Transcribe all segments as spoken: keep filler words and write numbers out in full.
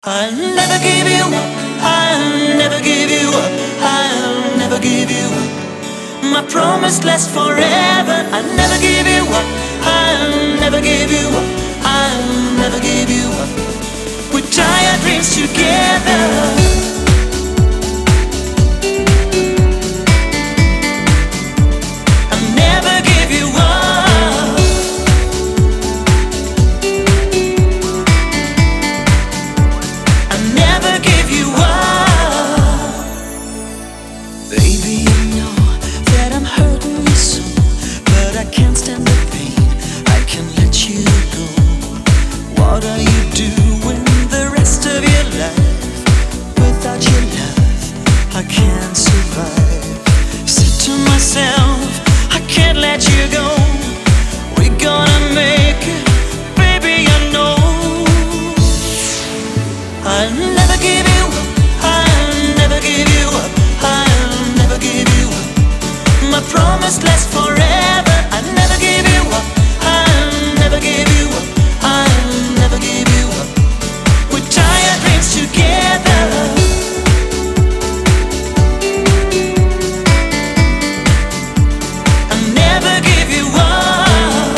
I'll never give you up, I'll never give you up, I'll never give you up. My promise lasts forever. I'll never give you up, I'll never give you up, I'll never give you up. We tie our dreams together. Baby, you know that I'm hurting you so, but I can't stand the pain, I can't let you go. What are you doing the rest of your life? Without your love, I can't survive. Said to myself, I can't let you go. We're gonna make it, baby, I know. I'll never give you up, I'll never give you up, I'll never give you up. My promise lasts forever. I'll never give you up, I'll never give you up, I'll never give you up. We tie our dreams together. I'll never give you up.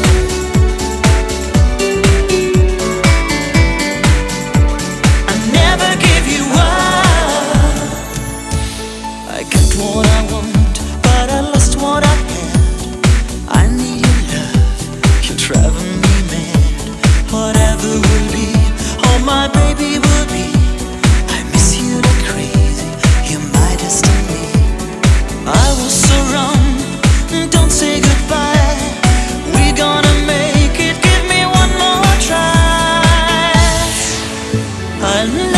I'll never give you up. I got what I want, but I lost what I had. I need your love, you're driving me mad. Whatever will be, oh my baby will be. I miss you like crazy, you're my destiny. I was so wrong, don't say goodbye. We're gonna make it, give me one more try. I'll